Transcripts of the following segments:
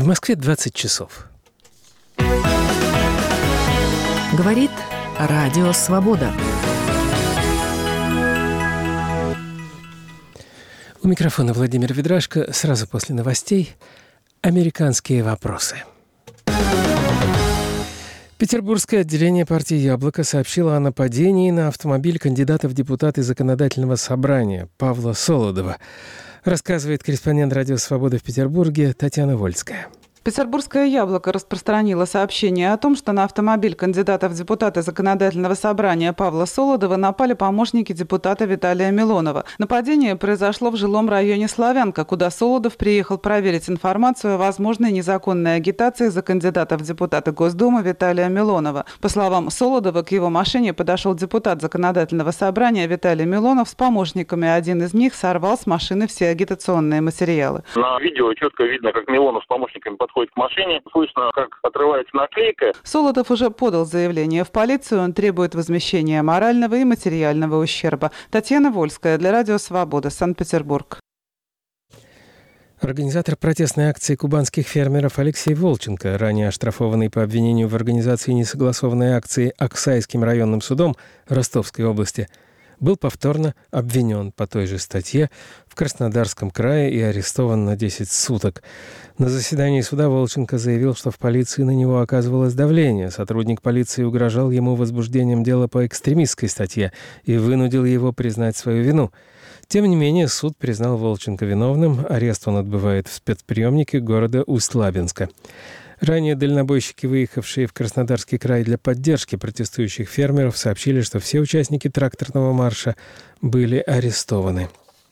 В Москве 20 часов. Говорит Радио Свобода. У микрофона Владимир Ведрашко. Сразу после новостей «Американские вопросы». Петербургское отделение партии «Яблоко» сообщило о нападении на автомобиль кандидата в депутаты Законодательного собрания Павла Солодова. Рассказывает корреспондент «Радио Свобода» в Петербурге Татьяна Вольская. Петербургское «Яблоко» распространило сообщение о том, что на автомобиль кандидата в депутаты Законодательного собрания Павла Солодова напали помощники депутата Виталия Милонова. Нападение произошло в жилом районе Славянка, куда Солодов приехал проверить информацию о возможной незаконной агитации за кандидата в депутаты Госдумы Виталия Милонова. По словам Солодова, к его машине подошел депутат Законодательного собрания Виталий Милонов с помощниками. Один из них сорвал с машины все агитационные материалы. На видео четко видно, как Милонов с помощниками подходит к машине. Слышно, как отрывается наклейка. Солодов уже подал заявление в полицию. Он требует возмещения морального и материального ущерба. Татьяна Вольская для Радио Свобода, Санкт-Петербург. Организатор протестной акции кубанских фермеров Алексей Волченко, ранее оштрафованный по обвинению в организации несогласованной акции Аксайским районным судом Ростовской области, был повторно обвинен по той же статье в Краснодарском крае и арестован на 10 суток. На заседании суда Волченко заявил, что в полиции на него оказывалось давление. Сотрудник полиции угрожал ему возбуждением дела по экстремистской статье и вынудил его признать свою вину. Тем не менее, суд признал Волченко виновным. Арест он отбывает в спецприемнике города Усть-Лабинска. Ранее дальнобойщики, выехавшие в Краснодарский край для поддержки протестующих фермеров, сообщили, что все участники тракторного марша были арестованы.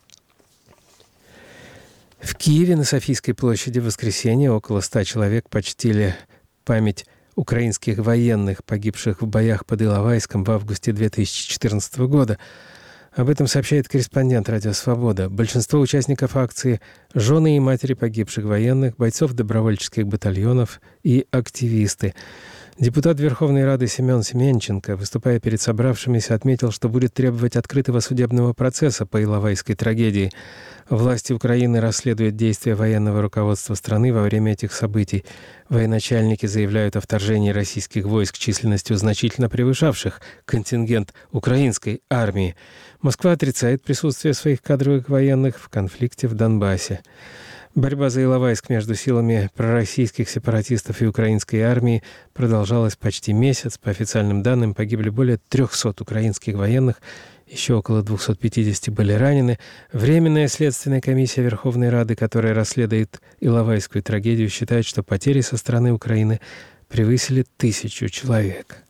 В Киеве на Софийской площади в воскресенье около 100 человек почтили память украинских военных, погибших в боях под Иловайском в августе 2014 года. Об этом сообщает корреспондент «Радио Свобода». Большинство участников акции – жены и матери погибших военных, бойцов добровольческих батальонов и активисты. Депутат Верховной Рады Семен Семенченко, выступая перед собравшимися, отметил, что будет требовать открытого судебного процесса по Иловайской трагедии. Власти Украины расследуют действия военного руководства страны во время этих событий. Военачальники заявляют о вторжении российских войск численностью значительно превышавших контингент украинской армии. Москва отрицает присутствие своих кадровых военных в конфликте в Донбассе. Борьба за Иловайск между силами пророссийских сепаратистов и украинской армии продолжалась почти месяц. По официальным данным, погибли более 300 украинских военных, еще около 250 были ранены. Временная следственная комиссия Верховной Рады, которая расследует Иловайскую трагедию, считает, что потери со стороны Украины превысили 1000 человек.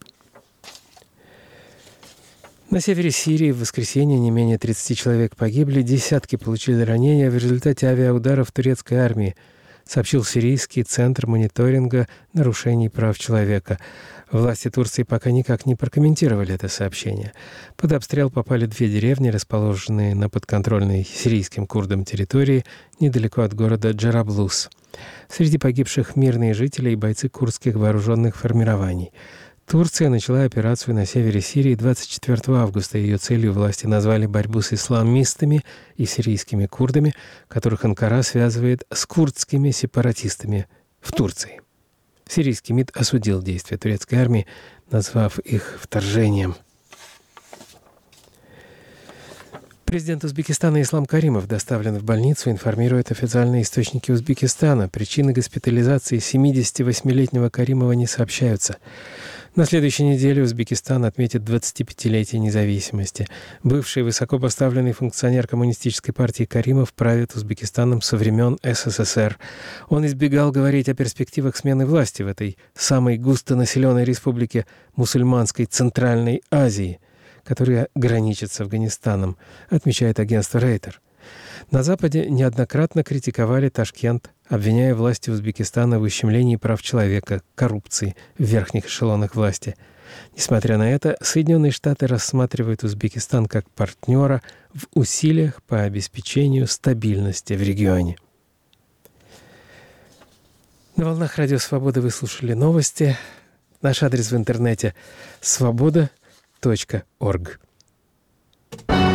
На севере Сирии в воскресенье не менее 30 человек погибли, десятки получили ранения в результате авиаударов турецкой армии, сообщил Сирийский центр мониторинга нарушений прав человека. Власти Турции пока никак не прокомментировали это сообщение. Под обстрел попали 2 деревни, расположенные на подконтрольной сирийским курдам территории недалеко от города Джараблус. Среди погибших мирные жители и бойцы курдских вооруженных формирований. Турция начала операцию на севере Сирии 24 августа. Ее целью власти назвали борьбу с исламистами и сирийскими курдами, которых Анкара связывает с курдскими сепаратистами в Турции. Сирийский МИД осудил действия турецкой армии, назвав их вторжением. Президент Узбекистана Ислам Каримов доставлен в больницу, информируют официальные источники Узбекистана. Причины госпитализации 78-летнего Каримова не сообщаются. На следующей неделе Узбекистан отметит 25-летие независимости. Бывший высокопоставленный функционер Коммунистической партии Каримов правит Узбекистаном со времен СССР. Он избегал говорить о перспективах смены власти в этой самой густонаселенной республике мусульманской Центральной Азии, которая граничит с Афганистаном, отмечает агентство Рейтер. На Западе неоднократно критиковали Ташкент, обвиняя власти Узбекистана в ущемлении прав человека, коррупции в верхних эшелонах власти. Несмотря на это, Соединенные Штаты рассматривают Узбекистан как партнера в усилиях по обеспечению стабильности в регионе. На волнах Радио Свобода вы слушали новости. Наш адрес в интернете – svoboda.org.